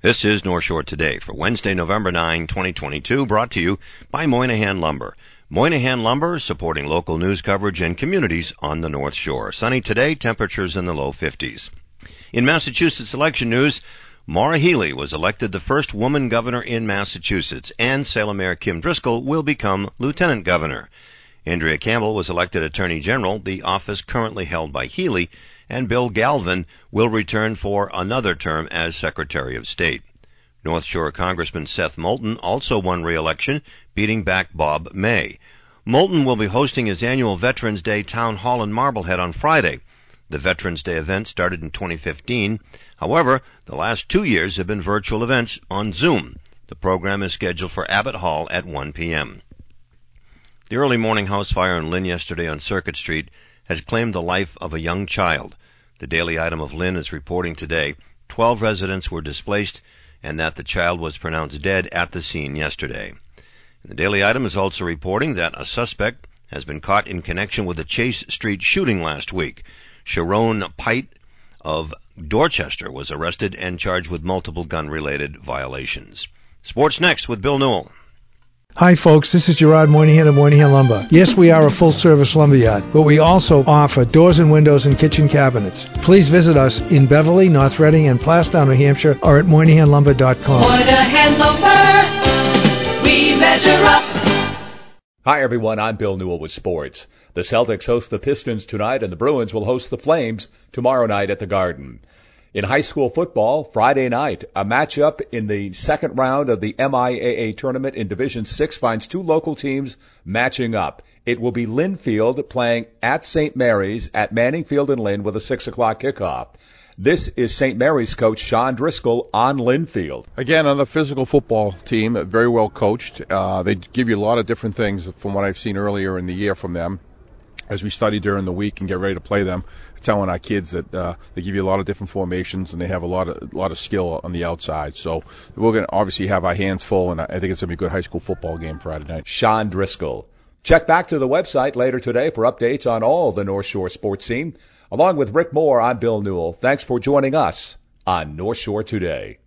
This is North Shore Today for Wednesday, November 9, 2022, brought to you by Moynihan Lumber. Moynihan Lumber, supporting local news coverage and communities on the North Shore. Sunny today, temperatures in the low 50s. In Massachusetts election news, Maura Healey was elected the first woman governor in Massachusetts, and Salem Mayor Kim Driscoll will become lieutenant governor. Andrea Campbell was elected Attorney General, the office currently held by Healey, and Bill Galvin will return for another term as Secretary of State. North Shore Congressman Seth Moulton also won re-election, beating back Bob May. Moulton will be hosting his annual Veterans Day Town Hall in Marblehead on Friday. The Veterans Day event started in 2015. However, the last 2 years have been virtual events on Zoom. The program is scheduled for Abbott Hall at 1 p.m. The early morning house fire in Lynn yesterday on Circuit Street has claimed the life of a young child. The Daily Item of Lynn is reporting today 12 residents were displaced and that the child was pronounced dead at the scene yesterday. And the Daily Item is also reporting that a suspect has been caught in connection with the Chase Street shooting last week. Sharon Pite of Dorchester was arrested and charged with multiple gun-related violations. Sports next with Bill Newell. Hi folks, this is Gerard Moynihan of Moynihan Lumber. Yes, we are a full-service lumberyard, but we also offer doors and windows and kitchen cabinets. Please visit us in Beverly, North Reading, and Plastown, New Hampshire, or at MoynihanLumber.com. Moynihan Lumber, we measure up. Hi everyone, I'm Bill Newell with sports. The Celtics host the Pistons tonight, and the Bruins will host the Flames tomorrow night at the Garden. In high school football, Friday night, a matchup in the second round of the MIAA tournament in Division 6 finds two local teams matching up. It will be Linfield playing at St. Mary's at Manning Field in Lynn with a 6 o'clock kickoff. This is St. Mary's coach Sean Driscoll on Linfield. Again, another physical football team, very well coached. They give you a lot of different things from what I've seen earlier in the year from them. As we study during the week and get ready to play them, telling our kids that they give you a lot of different formations and they have a lot of skill on the outside. So we're going to obviously have our hands full, and I think it's going to be a good high school football game Friday night. Sean Driscoll. Check back to the website later today for updates on all the North Shore sports scene. Along with Rick Moore, I'm Bill Newell. Thanks for joining us on North Shore Today.